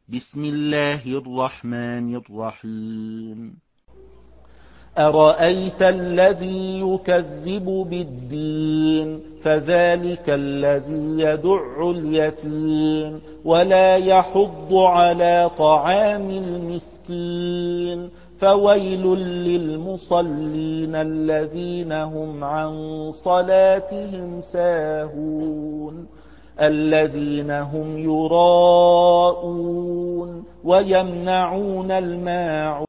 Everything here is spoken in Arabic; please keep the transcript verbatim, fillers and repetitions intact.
بسم الله الرحمن الرحيم أرأيت الذي يكذب بالدين فذلك الذي يدع اليتيم ولا يحض على طعام المسكين فويل للمصلين الذين هم عن صلاتهم ساهون الذين هم يراءون ويمنعون الماعون